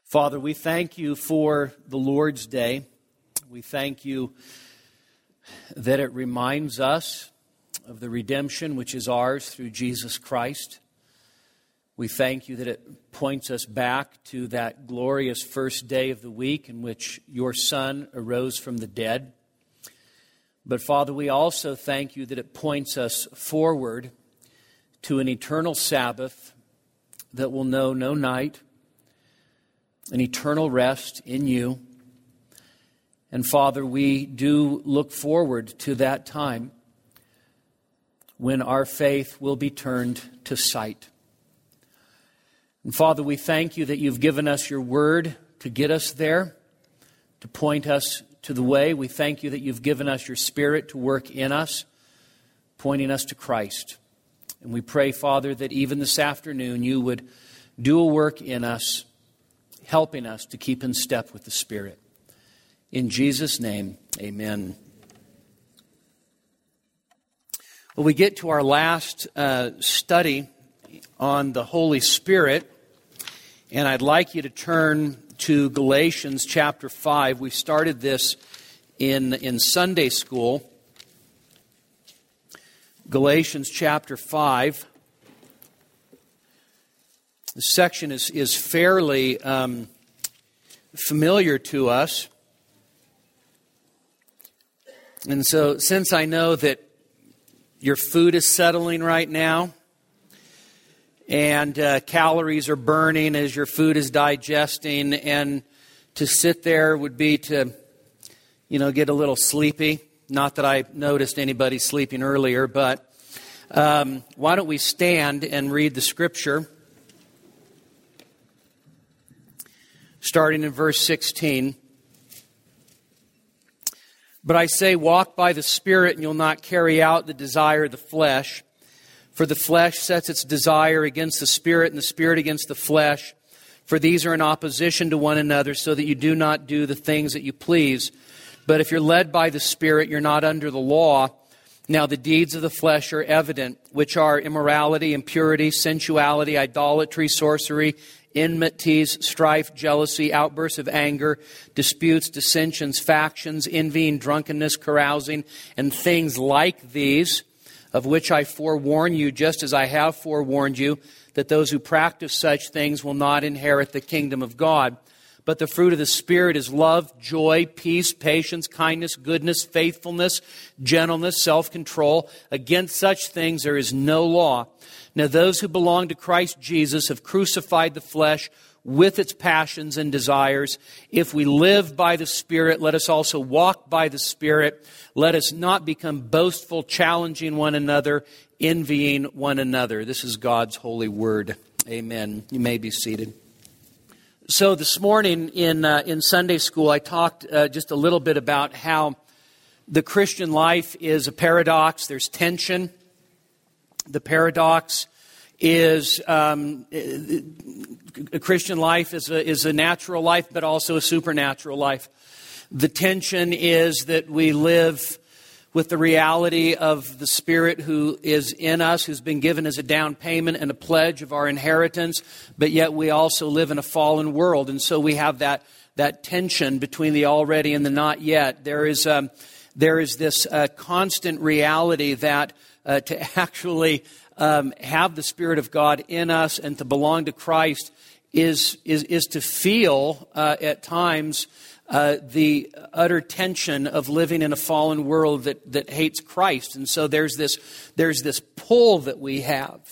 Father, we thank you for the Lord's Day. We thank you that it reminds us of the redemption which is ours through Jesus Christ. We thank you that it points us back to that glorious first day of the week in which your Son arose from the dead. But Father, we also thank you that it points us forward to an eternal Sabbath that will know no night, an eternal rest in you. And Father, we do look forward to that time when our faith will be turned to sight. And Father, we thank you that you've given us your word to get us there, to point us to the way. We thank you that you've given us your Spirit to work in us, pointing us to Christ. And we pray, Father, that even this afternoon you would do a work in us, helping us to keep in step with the Spirit. In Jesus' name, amen. Well, we get to our last study on the Holy Spirit, and I'd like you to turn to Galatians chapter 5. We started this in Sunday school. Galatians chapter 5. The section is fairly familiar to us. And so, since I know that your food is settling right now, and calories are burning as your food is digesting, and to sit there would be to, get a little sleepy. Not that I noticed anybody sleeping earlier, but why don't we stand and read the Scripture? Starting in verse 16. But I say, walk by the Spirit, and you'll not carry out the desire of the flesh. For the flesh sets its desire against the Spirit, and the Spirit against the flesh. For these are in opposition to one another, so that you do not do the things that you please. But if you're led by the Spirit, you're not under the law. Now the deeds of the flesh are evident, which are immorality, impurity, sensuality, idolatry, sorcery, enmities, strife, jealousy, outbursts of anger, disputes, dissensions, factions, envying, drunkenness, carousing, and things like these, of which I forewarn you, just as I have forewarned you, that those who practice such things will not inherit the kingdom of God. But the fruit of the Spirit is love, joy, peace, patience, kindness, goodness, faithfulness, gentleness, self-control. Against such things there is no law. Now those who belong to Christ Jesus have crucified the flesh with its passions and desires. If we live by the Spirit, let us also walk by the Spirit. Let us not become boastful, challenging one another, envying one another. This is God's holy word. Amen. You may be seated. So this morning in Sunday school, I talked just a little bit about how the Christian life is a paradox. There's tension. The paradox is a Christian life is a natural life, but also a supernatural life. The tension is that we live with the reality of the Spirit who is in us, who's been given as a down payment and a pledge of our inheritance, but yet we also live in a fallen world. And so we have that tension between the already and the not yet. There is this constant reality that to actually have the Spirit of God in us and to belong to Christ is to feel at times the utter tension of living in a fallen world that hates Christ. And so there's this pull that we have.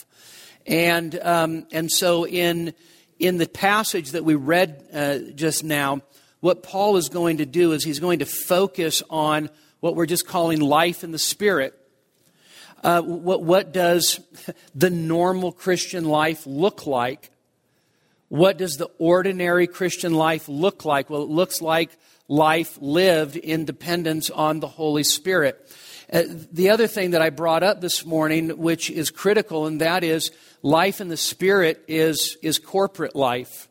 And so in the passage that we read just now, what Paul is going to do is he's going to focus on what we're just calling life in the Spirit. What does the normal Christian life look like? What does the ordinary Christian life look like? Well, it looks like life lived in dependence on the Holy Spirit. The other thing that I brought up this morning, which is critical, and that is life in the Spirit is corporate life.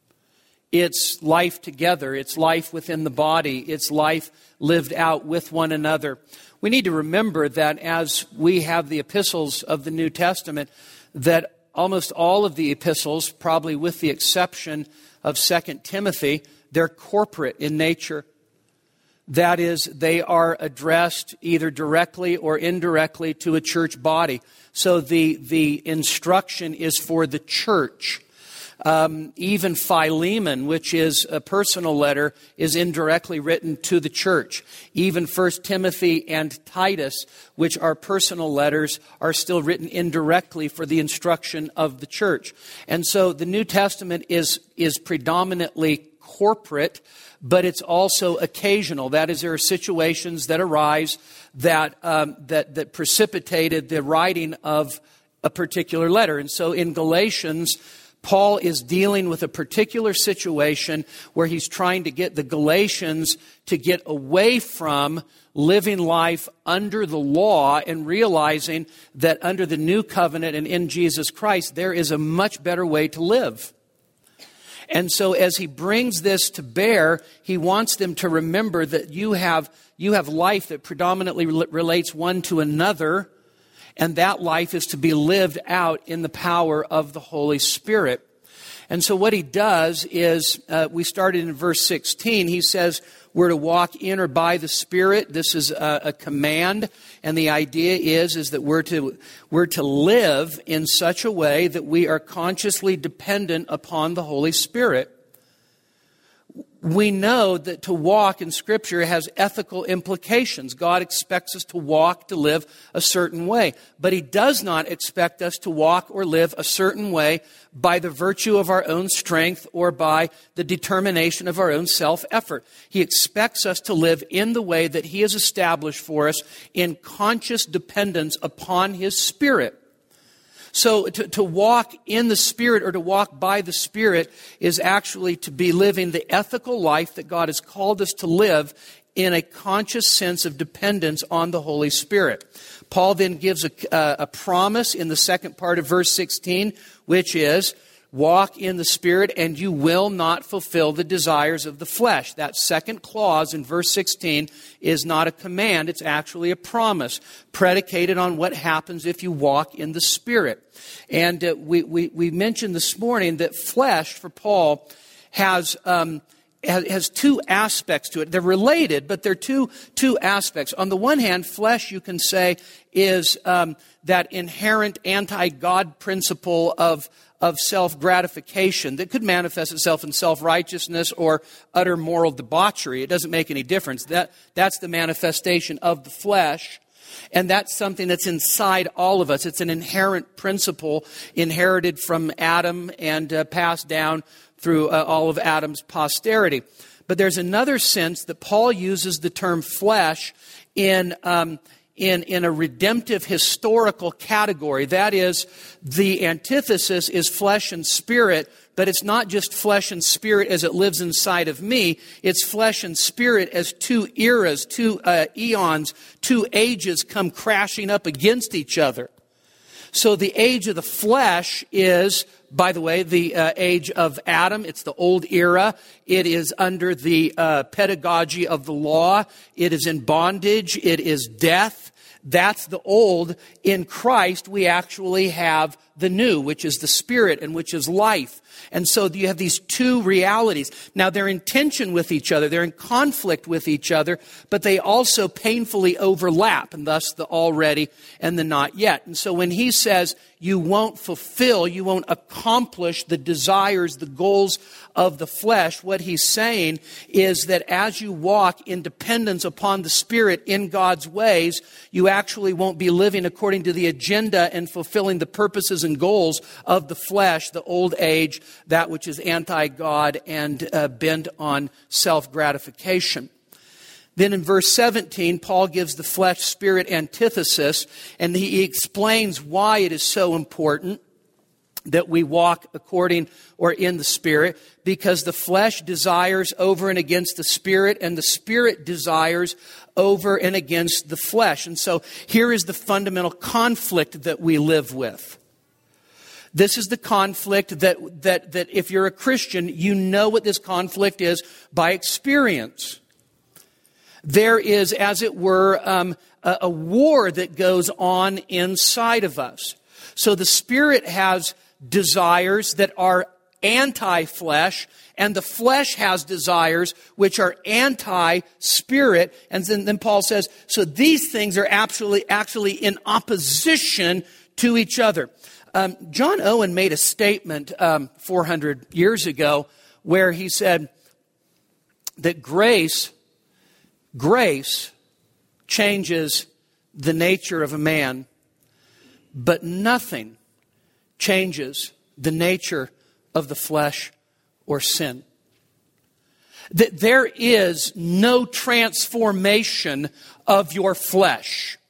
It's life together. It's life within the body. It's life lived out with one another. We need to remember that as we have the epistles of the New Testament, that almost all of the epistles, probably with the exception of 2 Timothy, they're corporate in nature. That is, they are addressed either directly or indirectly to a church body. So the instruction is for the church. Even Philemon, which is a personal letter, is indirectly written to the church. Even 1 Timothy and Titus, which are personal letters, are still written indirectly for the instruction of the church. And so the New Testament is predominantly corporate, but it's also occasional. That is, there are situations that arise that precipitated the writing of a particular letter. And so in Galatians, Paul is dealing with a particular situation where he's trying to get the Galatians to get away from living life under the law and realizing that under the new covenant and in Jesus Christ, there is a much better way to live. And so as he brings this to bear, he wants them to remember that you have life that predominantly relates one to another, and that life is to be lived out in the power of the Holy Spirit. And so what he does is, we started in verse 16, he says we're to walk in or by the Spirit. This is a command, and the idea is that we're to live in such a way that we are consciously dependent upon the Holy Spirit. We know that to walk in Scripture has ethical implications. God expects us to walk, to live a certain way. But He does not expect us to walk or live a certain way by the virtue of our own strength or by the determination of our own self-effort. He expects us to live in the way that He has established for us in conscious dependence upon His Spirit. So to walk in the Spirit or to walk by the Spirit is actually to be living the ethical life that God has called us to live in a conscious sense of dependence on the Holy Spirit. Paul then gives a promise in the second part of verse 16, which is, walk in the Spirit and you will not fulfill the desires of the flesh. That second clause in verse 16 is not a command, it's actually a promise predicated on what happens if you walk in the Spirit. And we mentioned this morning that flesh for Paul has two aspects to it. They're related, but they're two aspects. On the one hand, flesh, you can say, is that inherent anti-God principle of self-gratification that could manifest itself in self-righteousness or utter moral debauchery. It doesn't make any difference. That's the manifestation of the flesh. And that's something that's inside all of us. It's an inherent principle inherited from Adam and passed down through all of Adam's posterity. But there's another sense that Paul uses the term flesh in a redemptive historical category. That is, the antithesis is flesh and spirit, but it's not just flesh and spirit as it lives inside of me. It's flesh and spirit as two eras, two eons, two ages come crashing up against each other. So the age of the flesh is, by the way, the age of Adam. It's the old era. It is under the pedagogy of the law. It is in bondage. It is death. That's the old. In Christ, we actually have the new, which is the Spirit and which is life. And so you have these two realities. Now, they're in tension with each other. They're in conflict with each other, but they also painfully overlap, and thus the already and the not yet. And so when he says you won't fulfill, you won't accomplish the desires, the goals of the flesh, what he's saying is that as you walk in dependence upon the Spirit in God's ways, you actually won't be living according to the agenda and fulfilling the purposes and goals of the flesh, the old age, that which is anti-God and bent on self-gratification. Then in verse 17, Paul gives the flesh-spirit antithesis, and he explains why it is so important that we walk according or in the Spirit, because the flesh desires over and against the Spirit, and the Spirit desires over and against the flesh. And so here is the fundamental conflict that we live with. This is the conflict that if you're a Christian, you know what this conflict is by experience. There is, as it were, a war that goes on inside of us. So the Spirit has desires that are anti-flesh, and the flesh has desires which are anti-spirit. And then Paul says, so these things are actually in opposition to each other. John Owen made a statement 400 years ago where he said that grace changes the nature of a man, but nothing changes the nature of the flesh or sin. That there is no transformation of your flesh.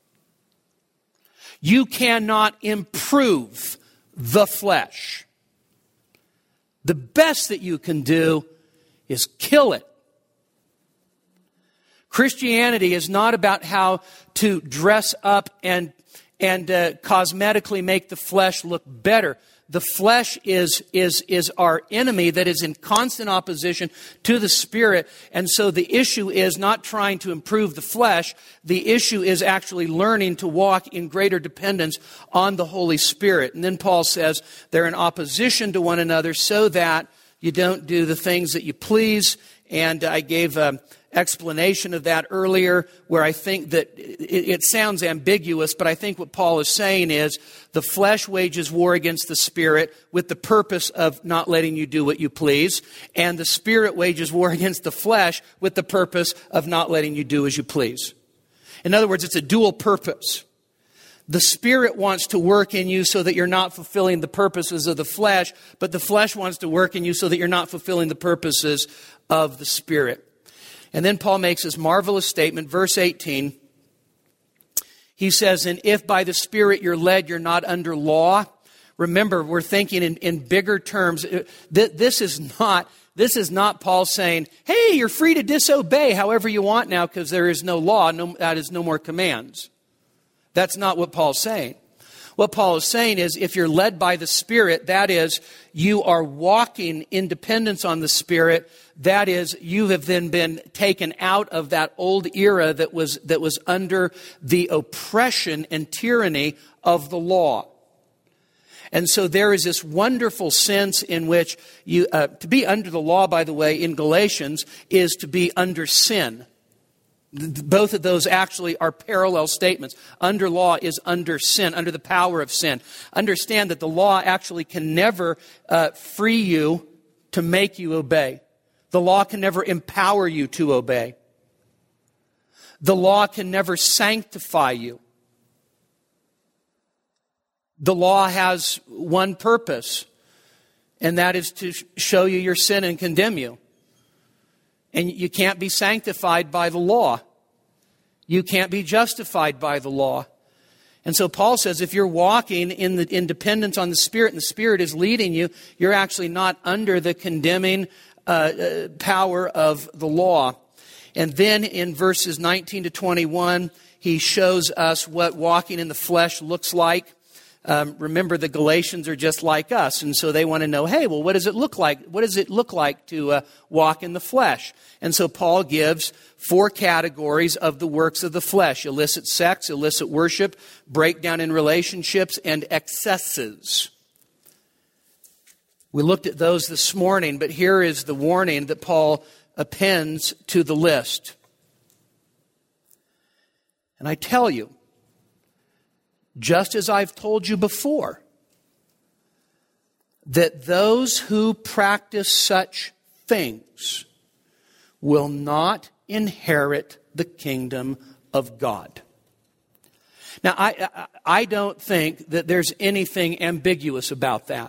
You cannot improve the flesh. The best that you can do is kill it. Christianity is not about how to dress up and cosmetically make the flesh look better. The flesh is our enemy that is in constant opposition to the Spirit. And so the issue is not trying to improve the flesh. The issue is actually learning to walk in greater dependence on the Holy Spirit. And then Paul says they're in opposition to one another so that you don't do the things that you please. And I gave explanation of that earlier, where I think that it sounds ambiguous, but I think what Paul is saying is the flesh wages war against the Spirit with the purpose of not letting you do what you please, and the Spirit wages war against the flesh with the purpose of not letting you do as you please. In other words, it's a dual purpose. The Spirit wants to work in you so that you're not fulfilling the purposes of the flesh, but the flesh wants to work in you so that you're not fulfilling the purposes of the Spirit. And then Paul makes this marvelous statement, verse 18. He says, and if by the Spirit you're led, you're not under law. Remember, we're thinking in bigger terms. This is not Paul saying, hey, you're free to disobey however you want now because there is no law, that is no more commands. That's not what Paul's saying. What Paul is saying is if you're led by the Spirit, that is, you are walking in dependence on the Spirit. That is, you have then been taken out of that old era that was under the oppression and tyranny of the law. And so there is this wonderful sense in which you to be under the law, by the way, in Galatians, is to be under sin. Both of those actually are parallel statements. Under law is under sin, under the power of sin. Understand that the law actually can never free you to make you obey. The law can never empower you to obey. The law can never sanctify you. The law has one purpose, and that is to show you your sin and condemn you. And you can't be sanctified by the law. You can't be justified by the law. And so Paul says if you're walking in dependence on the Spirit and the Spirit is leading you, you're actually not under the condemning power of the law. And then in verses 19 to 21, he shows us what walking in the flesh looks like. Remember, the Galatians are just like us, and so they want to know, hey, well, what does it look like? What does it look like to walk in the flesh? And so Paul gives 4 categories of the works of the flesh: illicit sex, illicit worship, breakdown in relationships, and excesses. We looked at those this morning, but here is the warning that Paul appends to the list. And I tell you, just as I've told you before, that those who practice such things will not inherit the kingdom of God. Now, I don't think that there's anything ambiguous about that.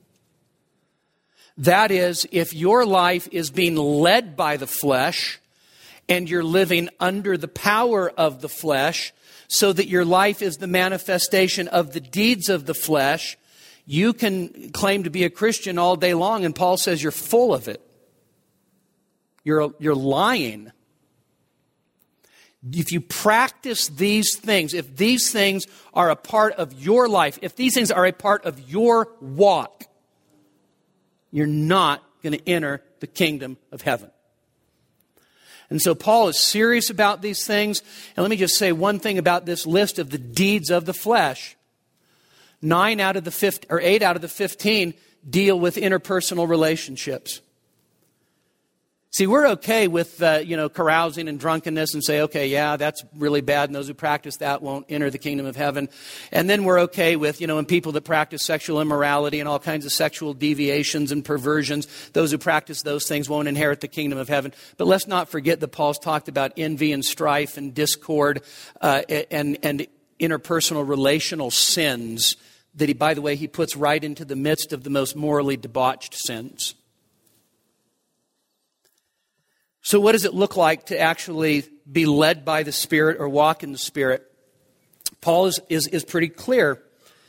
That is, if your life is being led by the flesh and you're living under the power of the flesh, so that your life is the manifestation of the deeds of the flesh, you can claim to be a Christian all day long, and Paul says you're full of it. You're lying. If you practice these things, if these things are a part of your life, if these things are a part of your walk, you're not going to enter the kingdom of heaven. And so Paul is serious about these things. And let me just say one thing about this list of the deeds of the flesh. 8 out of the 15 deal with interpersonal relationships. See, we're okay with, carousing and drunkenness and say, okay, yeah, that's really bad, and those who practice that won't enter the kingdom of heaven. And then we're okay with, and people that practice sexual immorality and all kinds of sexual deviations and perversions, those who practice those things won't inherit the kingdom of heaven. But let's not forget that Paul's talked about envy and strife and discord and interpersonal relational sins that he puts right into the midst of the most morally debauched sins. So what does it look like to actually be led by the Spirit or walk in the Spirit? Paul is pretty clear.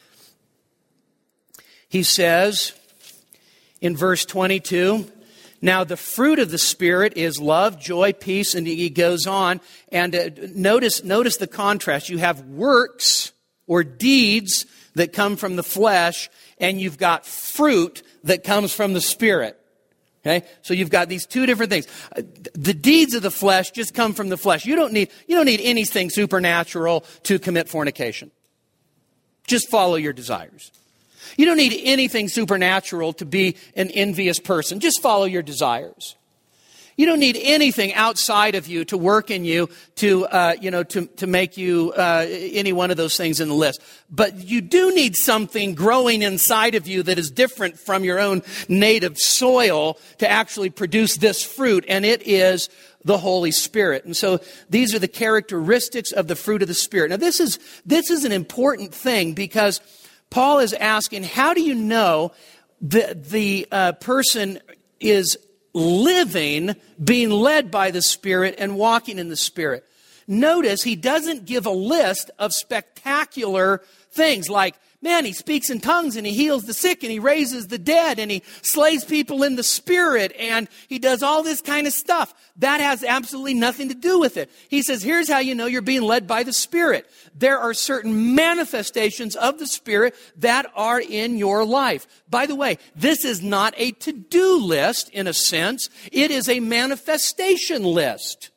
He says in verse 22, now the fruit of the Spirit is love, joy, peace, and he goes on. And notice the contrast. You have works or deeds that come from the flesh, and you've got fruit that comes from the Spirit. Okay? So you've got these two different things. The deeds of the flesh just come from the flesh. You don't need anything supernatural to commit fornication. Just follow your desires. You don't need anything supernatural to be an envious person. Just follow your desires. You don't need anything outside of you to work in you to make you any one of those things in the list. But you do need something growing inside of you that is different from your own native soil to actually produce this fruit, and it is the Holy Spirit. And so these are the characteristics of the fruit of the Spirit. Now this is an important thing because Paul is asking, how do you know the person is living, being led by the Spirit and walking in the Spirit? Notice he doesn't give a list of spectacular things like, man, he speaks in tongues and he heals the sick and he raises the dead and he slays people in the Spirit and he does all this kind of stuff. That has absolutely nothing to do with it. He says, here's how you know you're being led by the Spirit. There are certain manifestations of the Spirit that are in your life. By the way, this is not a to-do list in a sense. It is a manifestation list.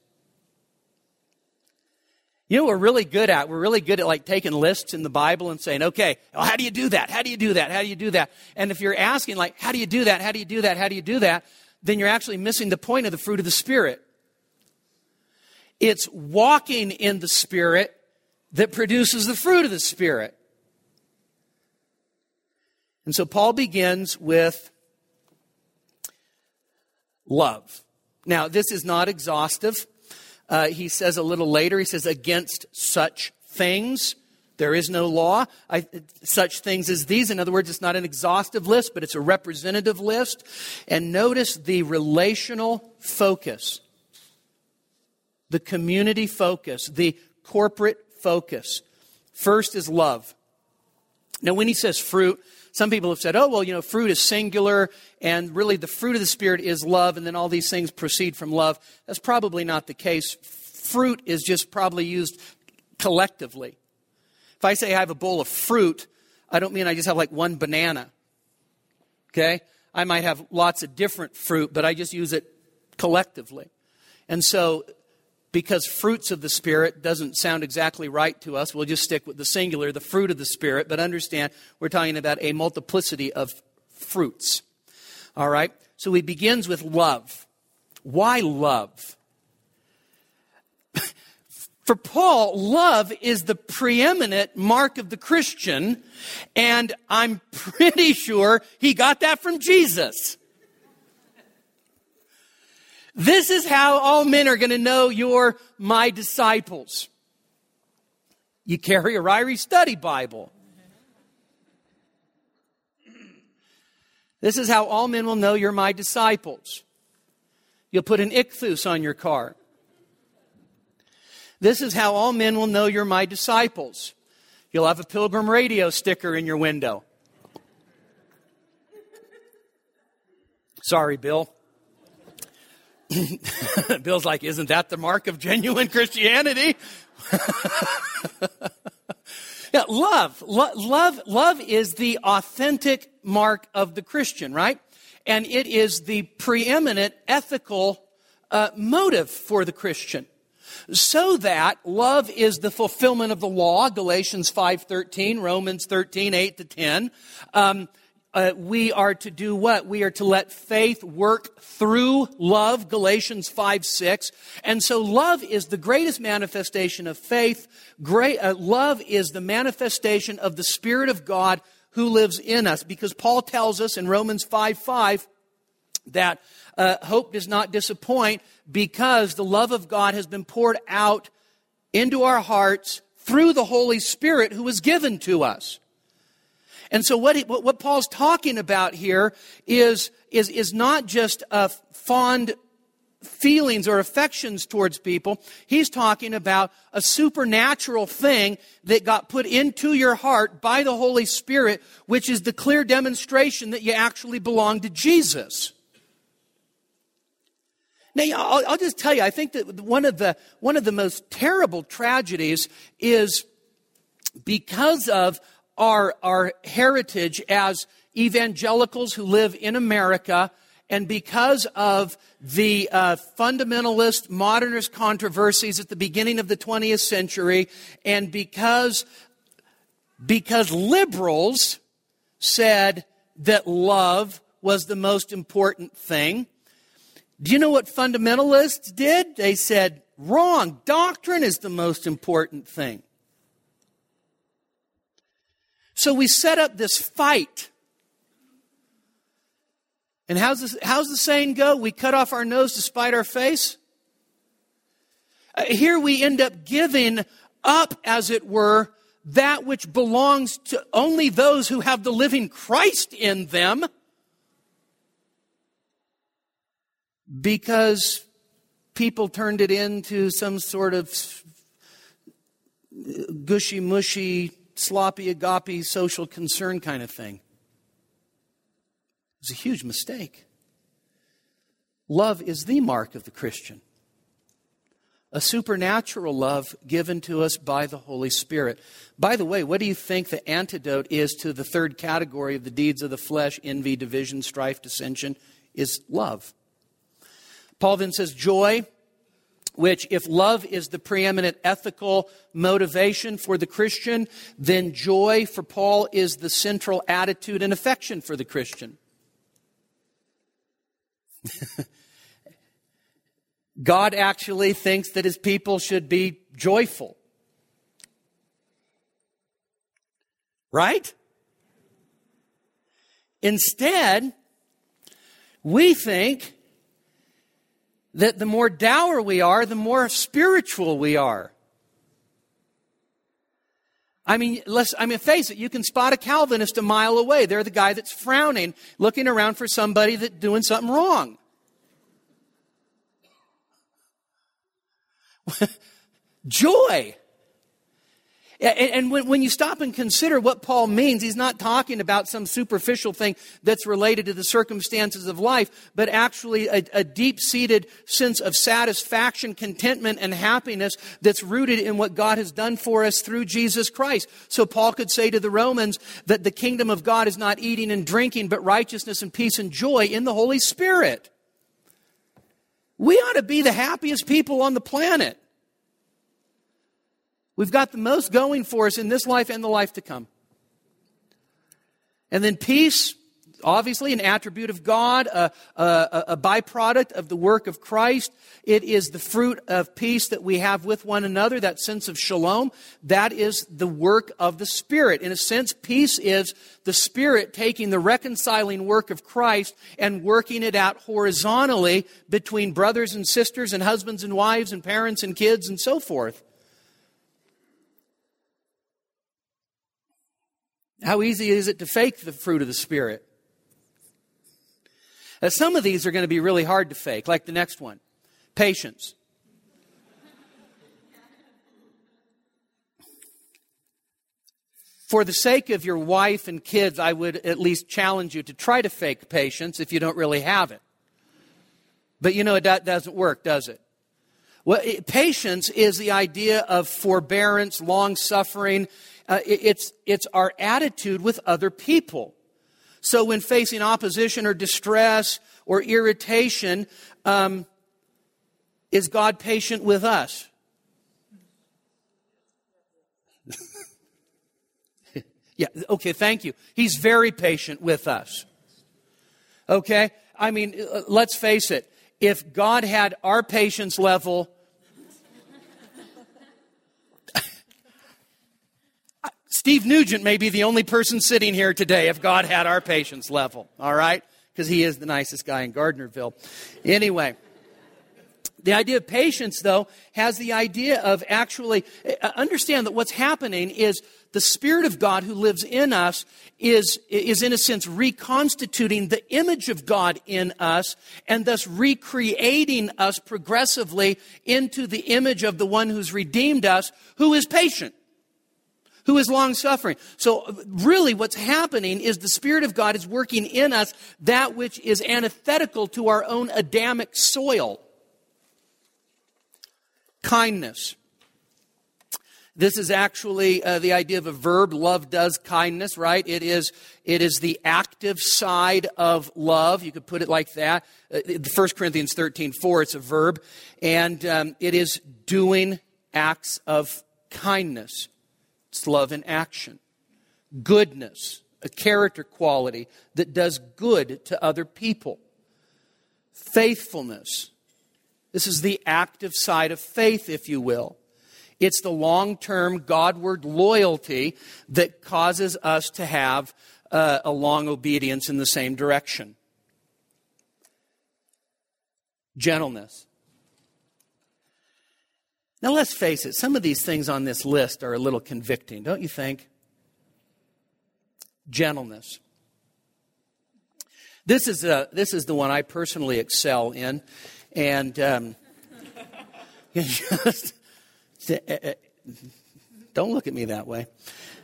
You know what we're really good at? We're really good at like taking lists in the Bible and saying, okay, well, how do you do that? How do you do that? How do you do that? And if you're asking like, how do you do that? How do you do that? How do you do that? Then you're actually missing the point of the fruit of the Spirit. It's walking in the Spirit that produces the fruit of the Spirit. And so Paul begins with love. Now, this is not exhaustive. He says a little later, he says, against such things, there is no law. Such things as these. In other words, it's not an exhaustive list, but it's a representative list. And notice the relational focus, the community focus, the corporate focus. First is love. Now, when he says fruit, some people have said, oh, well, fruit is singular, and really the fruit of the Spirit is love, and then all these things proceed from love. That's probably not the case. Fruit is just probably used collectively. If I say I have a bowl of fruit, I don't mean I just have like one banana. Okay? I might have lots of different fruit, but I just use it collectively. And so, because fruits of the Spirit doesn't sound exactly right to us, we'll just stick with the singular, the fruit of the Spirit. But understand, we're talking about a multiplicity of fruits. All right? So he begins with love. Why love? For Paul, love is the preeminent mark of the Christian, and I'm pretty sure he got that from Jesus. This is how all men are going to know you're my disciples. You carry a Ryrie Study Bible. This is how all men will know you're my disciples. You'll put an ichthus on your car. This is how all men will know you're my disciples. You'll have a Pilgrim Radio sticker in your window. Sorry, Bill. Bill's like, isn't that the mark of genuine Christianity? Yeah, love is the authentic mark of the Christian, right? And it is the preeminent ethical motive for the Christian. So that love is the fulfillment of the law, Galatians 5:13, Romans 13:8-10. we are to do what? We are to let faith work through love, Galatians 5:6. And so love is the greatest manifestation of faith. Love is the manifestation of the Spirit of God who lives in us. Because Paul tells us in Romans 5:5 that hope does not disappoint, because the love of God has been poured out into our hearts through the Holy Spirit who was given to us. And so what Paul's talking about here is not just fond feelings or affections towards people. He's talking about a supernatural thing that got put into your heart by the Holy Spirit, which is the clear demonstration that you actually belong to Jesus. Now, I'll just tell you, I think that one of the most terrible tragedies is because of our heritage as evangelicals who live in America, and because of the fundamentalist, modernist controversies at the beginning of the 20th century, and because liberals said that love was the most important thing. Do you know what fundamentalists did? They said, wrong, doctrine is the most important thing. So we set up this fight. And how's the saying go? We cut off our nose to spite our face? Here we end up giving up, as it were, that which belongs to only those who have the living Christ in them, because people turned it into some sort of gushy-mushy, sloppy agape social concern kind of thing. It's a huge mistake. Love is the mark of the Christian. A supernatural love given to us by the Holy Spirit. By the way, what do you think the antidote is to the third category of the deeds of the flesh, envy, division, strife, dissension? Is love. Paul then says joy, which if love is the preeminent ethical motivation for the Christian, then joy for Paul is the central attitude and affection for the Christian. God actually thinks that his people should be joyful. Right? Instead, we think that the more dour we are, the more spiritual we are. I mean, face it, you can spot a Calvinist a mile away. They're the guy that's frowning, looking around for somebody that's doing something wrong. Joy. And when you stop and consider what Paul means, he's not talking about some superficial thing that's related to the circumstances of life, but actually a deep-seated sense of satisfaction, contentment, and happiness that's rooted in what God has done for us through Jesus Christ. So Paul could say to the Romans that the kingdom of God is not eating and drinking, but righteousness and peace and joy in the Holy Spirit. We ought to be the happiest people on the planet. We've got the most going for us in this life and the life to come. And then peace, obviously an attribute of God, a byproduct of the work of Christ. It is the fruit of peace that we have with one another, that sense of shalom. That is the work of the Spirit. In a sense, peace is the Spirit taking the reconciling work of Christ and working it out horizontally between brothers and sisters and husbands and wives and parents and kids and so forth. How easy is it to fake the fruit of the Spirit? Some of these are going to be really hard to fake, like the next one. Patience. For the sake of your wife and kids, I would at least challenge you to try to fake patience if you don't really have it. But you know, that doesn't work, does it? Well, patience is the idea of forbearance, long-suffering. It's our attitude with other people. So when facing opposition or distress or irritation, is God patient with us? Yeah, okay, thank you. He's very patient with us. Okay? I mean, let's face it. If God had our patience level, Steve Nugent may be the only person sitting here today if God had our patience level, all right? Because he is the nicest guy in Gardnerville. Anyway, the idea of patience, though, has the idea of actually, understand that what's happening is the Spirit of God who lives in us is in a sense reconstituting the image of God in us and thus recreating us progressively into the image of the one who's redeemed us, who is patient, who is long-suffering. So really what's happening is the Spirit of God is working in us that which is antithetical to our own Adamic soil. Kindness. This is actually the idea of a verb. Love does kindness, right? It is the active side of love. You could put it like that. 1 Corinthians 13:4, it's a verb. And it is doing acts of kindness. It's love in action. Goodness, a character quality that does good to other people. Faithfulness. This is the active side of faith, if you will. It's the long-term Godward loyalty that causes us to have a long obedience in the same direction. Gentleness. Now let's face it, some of these things on this list are a little convicting, don't you think? Gentleness. This is the one I personally excel in, and just don't look at me that way.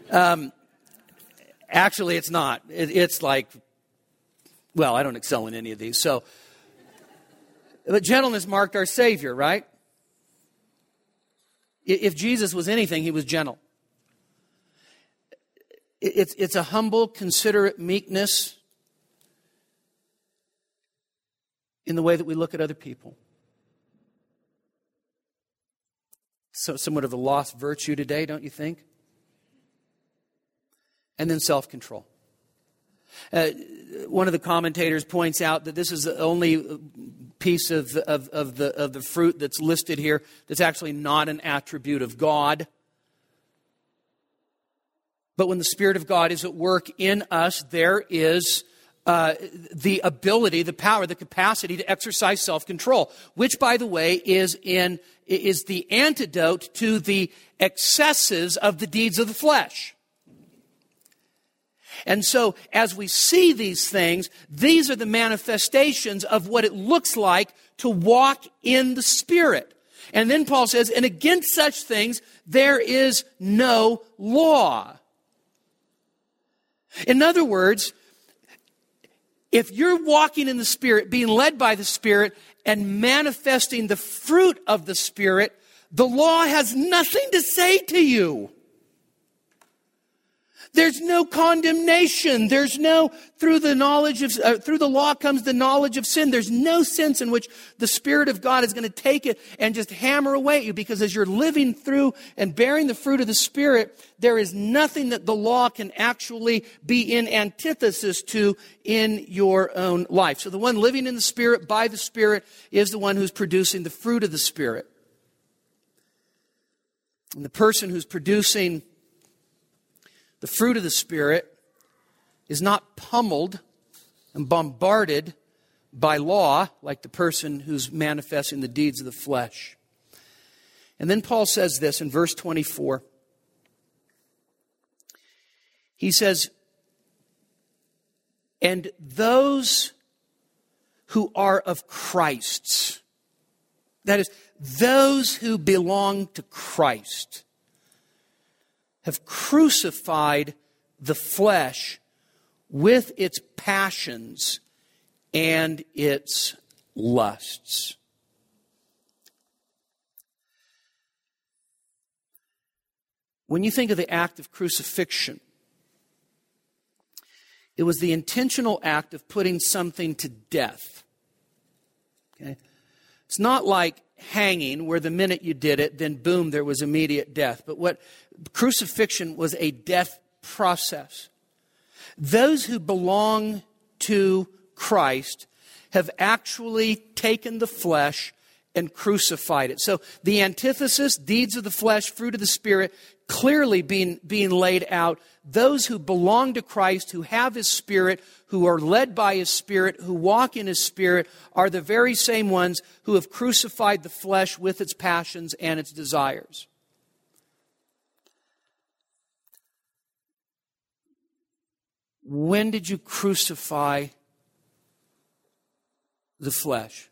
Actually, it's not. It's like, well, I don't excel in any of these. So, but gentleness marked our Savior, right? If Jesus was anything, he was gentle. It's a humble, considerate meekness in the way that we look at other people. So somewhat of a lost virtue today, don't you think? And then self-control. One of the commentators points out that this is the only piece of the fruit that's listed here that's actually not an attribute of God. But when the Spirit of God is at work in us, there is the ability, the power, the capacity to exercise self-control, which, by the way, is the antidote to the excesses of the deeds of the flesh. And so, as we see these things, these are the manifestations of what it looks like to walk in the Spirit. And then Paul says, and against such things, there is no law. In other words, if you're walking in the Spirit, being led by the Spirit, and manifesting the fruit of the Spirit, the law has nothing to say to you. There's no condemnation. There's no, through the law comes the knowledge of sin. There's no sense in which the Spirit of God is going to take it and just hammer away at you, because as you're living through and bearing the fruit of the Spirit, there is nothing that the law can actually be in antithesis to in your own life. So the one living in the Spirit, by the Spirit, is the one who's producing the fruit of the Spirit. And the person who's producing the fruit of the Spirit is not pummeled and bombarded by law like the person who's manifesting the deeds of the flesh. And then Paul says this in verse 24. He says, and those who are of Christ's, that is, those who belong to Christ, have crucified the flesh with its passions and its lusts. When you think of the act of crucifixion, it was the intentional act of putting something to death. Okay? It's not like hanging, where the minute you did it, then boom, there was immediate death. But what crucifixion was a death process. Those who belong to Christ have actually taken the flesh and crucified it. So the antithesis, deeds of the flesh, fruit of the Spirit, clearly being laid out. Those who belong to Christ, who have His Spirit, who are led by His Spirit, who walk in His Spirit, are the very same ones who have crucified the flesh with its passions and its desires. When did you crucify the flesh?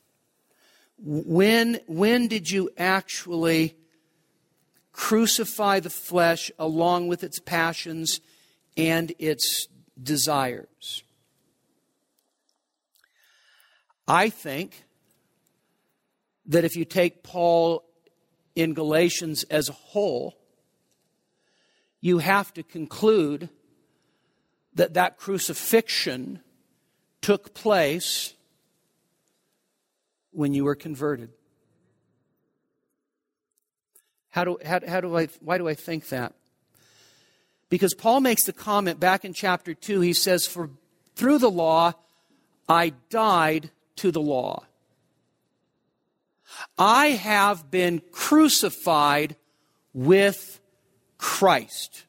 When did you actually crucify the flesh along with its passions and its desires? I think that if you take Paul in Galatians as a whole, you have to conclude that crucifixion took place when you were converted. Why do I think that? Because Paul makes the comment back in chapter 2, he says, "For through the law I died to the law. I have been crucified with Christ.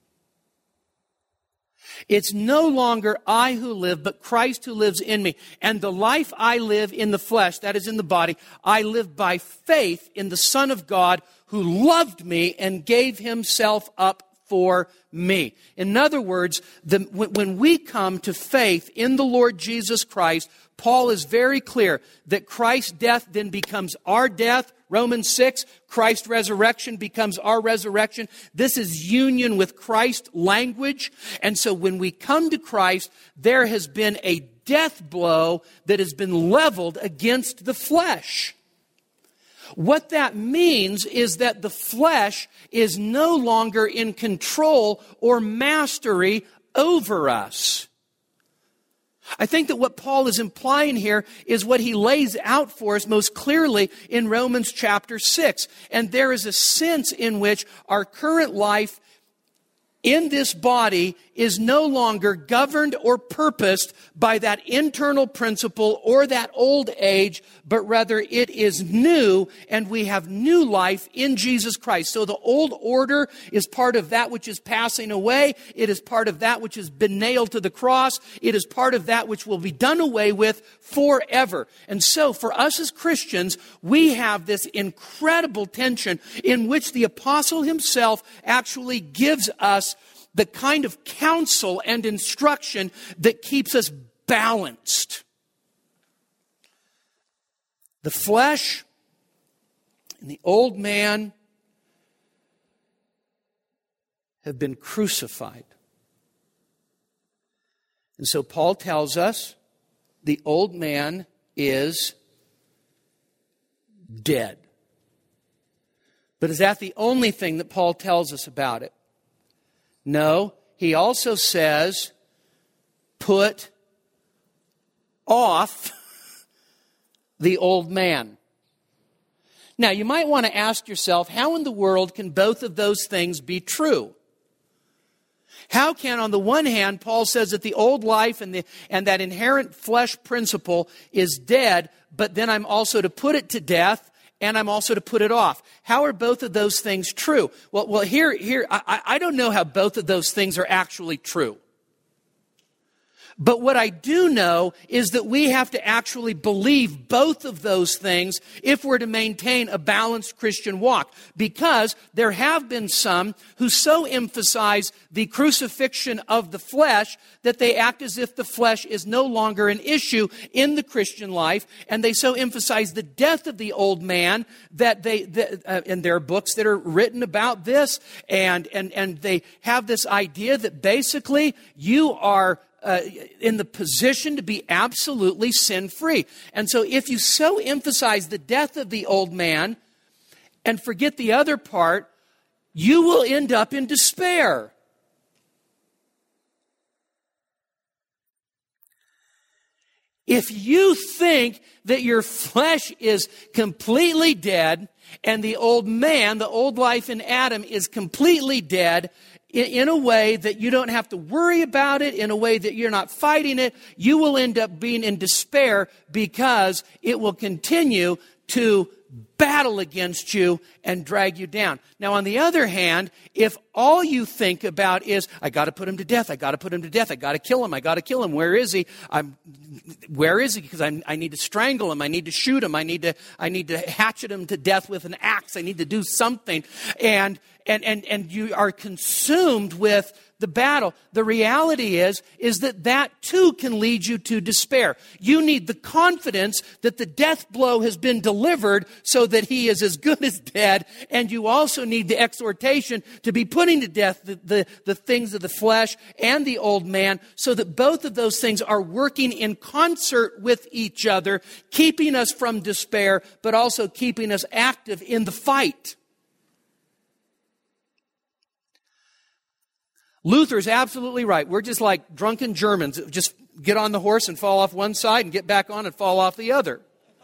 It's no longer I who live, but Christ who lives in me. And the life I live in the flesh, that is in the body, I live by faith in the Son of God who loved me and gave Himself up for me." In other words, when we come to faith in the Lord Jesus Christ, Paul is very clear that Christ's death then becomes our death. Romans 6, Christ's resurrection becomes our resurrection. This is union with Christ language. And so when we come to Christ, there has been a death blow that has been leveled against the flesh. What that means is that the flesh is no longer in control or mastery over us. I think that what Paul is implying here is what he lays out for us most clearly in Romans chapter 6. And there is a sense in which our current life in this body is no longer governed or purposed by that internal principle or that old age, but rather it is new, and we have new life in Jesus Christ. So the old order is part of that which is passing away. It is part of that which has been nailed to the cross. It is part of that which will be done away with forever. And so for us as Christians, we have this incredible tension in which the apostle himself actually gives us the kind of counsel and instruction that keeps us balanced. The flesh and the old man have been crucified. And so Paul tells us the old man is dead. But is that the only thing that Paul tells us about it? No, he also says, put off the old man. Now, you might want to ask yourself, how in the world can both of those things be true? How can, on the one hand, Paul says that the old life and that inherent flesh principle is dead, but then I'm also to put it to death, and I'm also to put it off. How are both of those things true? Well, here, I don't know how both of those things are actually true. But what I do know is that we have to actually believe both of those things if we're to maintain a balanced Christian walk. Because there have been some who so emphasize the crucifixion of the flesh that they act as if the flesh is no longer an issue in the Christian life. And they so emphasize the death of the old man that and there are books that are written about this. And they have this idea that basically you are in the position to be absolutely sin-free. And so if you so emphasize the death of the old man and forget the other part, you will end up in despair. If you think that your flesh is completely dead and the old man, the old life in Adam, is completely dead, in a way that you don't have to worry about it, in a way that you're not fighting it, you will end up being in despair because it will continue to battle against you and drag you down. Now, on the other hand, if all you think about is, I got to put him to death, I got to put him to death, I got to kill him, I got to kill him. Where is he? Where is he? Because I need to strangle him, I need to shoot him, I need to hatchet him to death with an axe, I need to do something. And you are consumed with the battle. The reality is that too can lead you to despair. You need the confidence that the death blow has been delivered so that he is as good as dead. And you also need the exhortation to be putting to death the things of the flesh and the old man, so that both of those things are working in concert with each other, keeping us from despair, but also keeping us active in the fight. Luther's absolutely right. We're just like drunken Germans. Just get on the horse and fall off one side and get back on and fall off the other.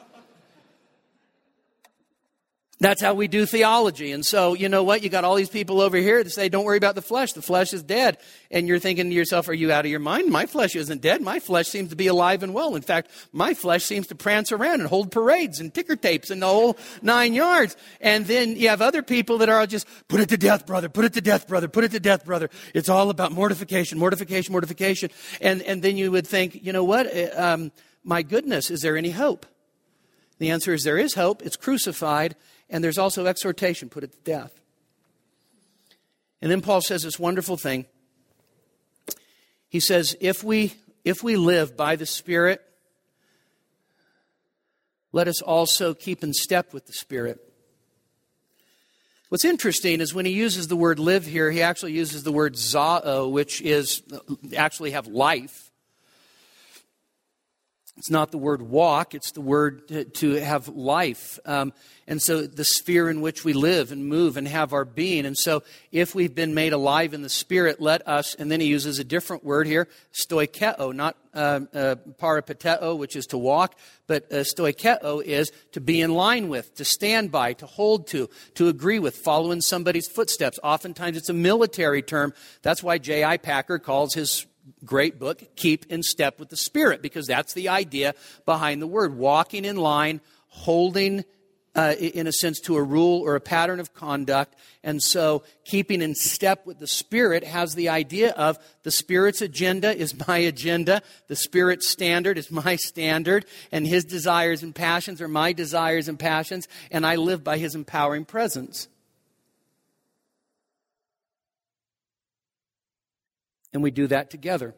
That's how we do theology. And so, you know what? You got all these people over here that say, don't worry about the flesh. The flesh is dead. And you're thinking to yourself, are you out of your mind? My flesh isn't dead. My flesh seems to be alive and well. In fact, my flesh seems to prance around and hold parades and ticker tapes and the whole 9 yards. And then you have other people that are just, put it to death, brother. Put it to death, brother. Put it to death, brother. It's all about mortification, mortification, mortification. And then you would think, you know what? My goodness, is there any hope? The answer is there is hope. It's crucified. And there's also exhortation, put it to death. And then Paul says this wonderful thing. He says, if we live by the Spirit, let us also keep in step with the Spirit. What's interesting is when he uses the word live here, he actually uses the word zao, which is actually have life. It's not the word walk, it's the word to have life. And so the sphere in which we live and move and have our being. And so if we've been made alive in the Spirit, let us, and then he uses a different word here, stoikeo, not parapeteo, which is to walk, but stoikeo is to be in line with, to stand by, to hold to agree with, follow in somebody's footsteps. Oftentimes it's a military term. That's why J.I. Packer calls his great book, Keep in Step with the Spirit, because that's the idea behind the word. Walking in line, holding, in a sense, to a rule or a pattern of conduct. And so keeping in step with the Spirit has the idea of the Spirit's agenda is my agenda, the Spirit's standard is my standard, and His desires and passions are my desires and passions, and I live by His empowering presence. And we do that together.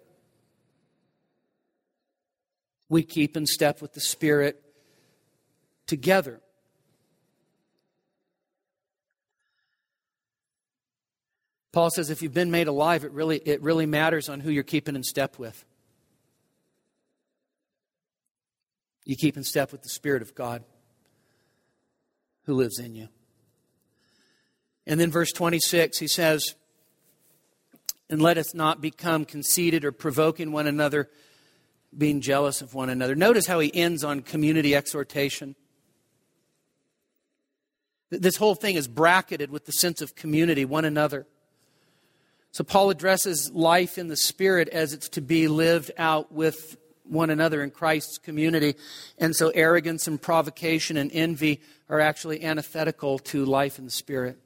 We keep in step with the Spirit together. Paul says if you've been made alive, it really matters on who you're keeping in step with. You keep in step with the Spirit of God who lives in you. And then verse 26, he says, and let us not become conceited or provoking one another, being jealous of one another. Notice how he ends on community exhortation. This whole thing is bracketed with the sense of community, one another. So Paul addresses life in the Spirit as it's to be lived out with one another in Christ's community. And so arrogance and provocation and envy are actually antithetical to life in the Spirit.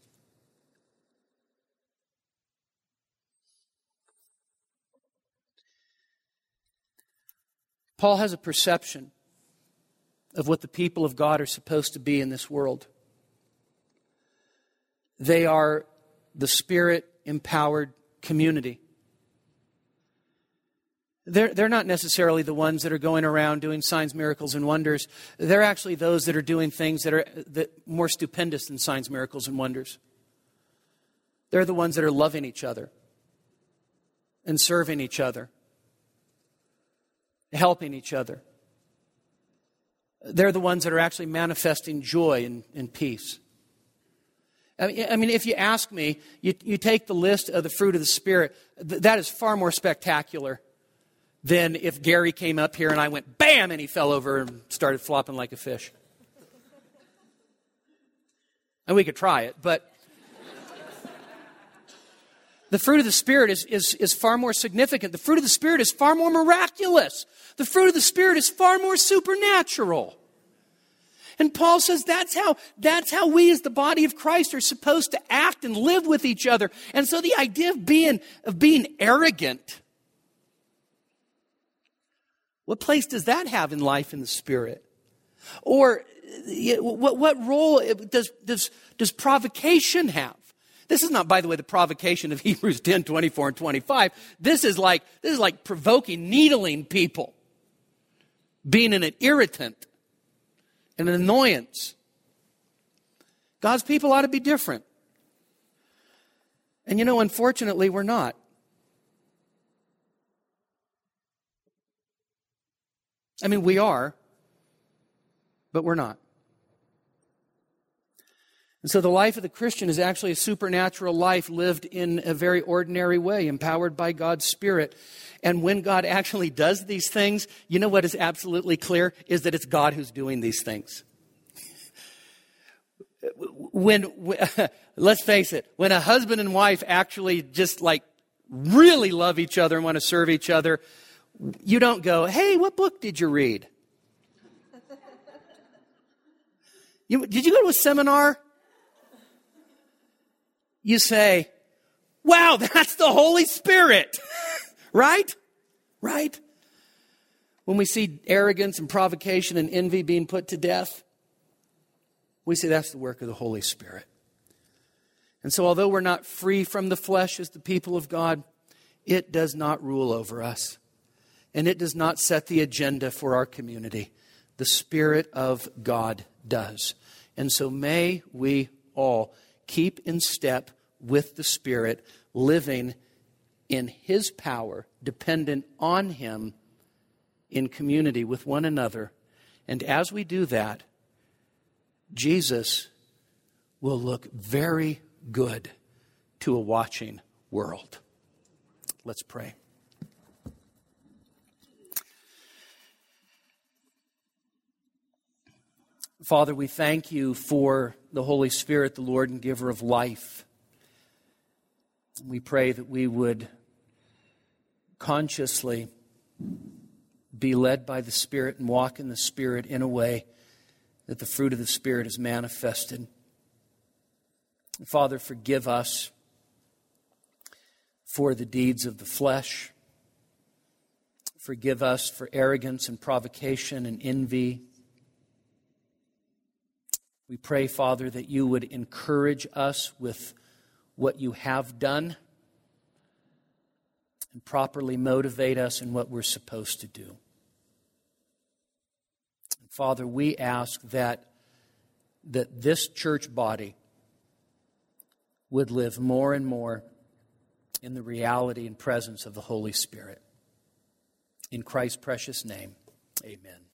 Paul has a perception of what the people of God are supposed to be in this world. They are the Spirit-empowered community. They're not necessarily the ones that are going around doing signs, miracles, and wonders. They're actually those that are doing things that are more stupendous than signs, miracles, and wonders. They're the ones that are loving each other and serving each other, helping each other. They're the ones that are actually manifesting joy and peace. I mean, if you ask me, you take the list of the fruit of the Spirit, that is far more spectacular than if Gary came up here and I went, bam, and he fell over and started flopping like a fish. And we could try it, but The fruit of the Spirit is far more significant. The fruit of the Spirit is far more miraculous. The fruit of the Spirit is far more supernatural. And Paul says that's how we as the body of Christ are supposed to act and live with each other. And so the idea of being arrogant, what place does that have in life in the Spirit? Or what role does provocation have? This is not, by the way, the provocation of Hebrews 10, 24, and 25. This is like provoking, needling people, being an irritant and an annoyance. God's people ought to be different. And unfortunately, we're not. I mean, we are, but we're not. And so the life of the Christian is actually a supernatural life lived in a very ordinary way, empowered by God's Spirit. And when God actually does these things, you know what is absolutely clear? Is that it's God who's doing these things. Let's face it, when a husband and wife actually just really love each other and want to serve each other, you don't go, hey, what book did you read? Did you go to a seminar? You say, wow, that's the Holy Spirit. Right? Right? When we see arrogance and provocation and envy being put to death, we say that's the work of the Holy Spirit. And so although we're not free from the flesh as the people of God, it does not rule over us. And it does not set the agenda for our community. The Spirit of God does. And so may we all keep in step with the Spirit, living in His power, dependent on Him, in community with one another. And as we do that, Jesus will look very good to a watching world. Let's pray. Father, we thank you for the Holy Spirit, the Lord and giver of life. We pray that we would consciously be led by the Spirit and walk in the Spirit in a way that the fruit of the Spirit is manifested. Father, forgive us for the deeds of the flesh. Forgive us for arrogance and provocation and envy. We pray, Father, that you would encourage us with what you have done and properly motivate us in what we're supposed to do. Father, we ask that this church body would live more and more in the reality and presence of the Holy Spirit. In Christ's precious name, amen.